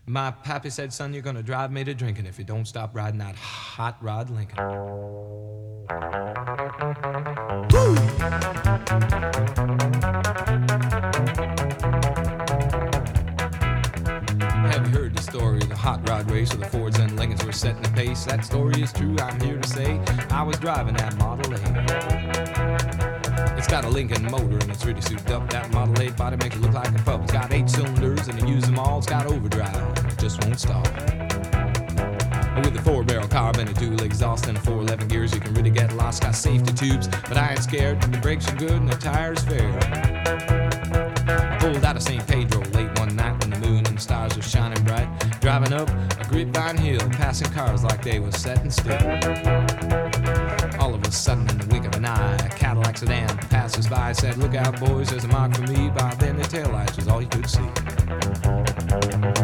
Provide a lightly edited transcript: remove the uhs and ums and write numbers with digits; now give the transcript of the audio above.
My pappy said, son, you're gonna drive me to drinking if you don't stop riding that hot rod Lincoln. Woo! Have you heard the story of the hot rod race where the Fords and Lincolns were setting the pace? That story is true, I'm here to say. I was driving that Model A. It's got a Lincoln motor and it's really souped up. That Model A body makes it look like a pup. It's got 8 cylinders and it uses them all. It's got overdrive and it just won't stop. With a 4-barrel carb and a dual exhaust and 411 gears, you can really get lost. Got safety tubes, but I ain't scared. The brakes are good and the tires fair. I pulled out of St. Pedro late one night when the moon and the stars were shining bright, driving up a grapevine hill, passing cars like they were setting still. All of a sudden, in the wink of an eye, a Cadillac sedan passes by, said, "Look out, boys, there's a mark for me." By then, the taillights was all you could see.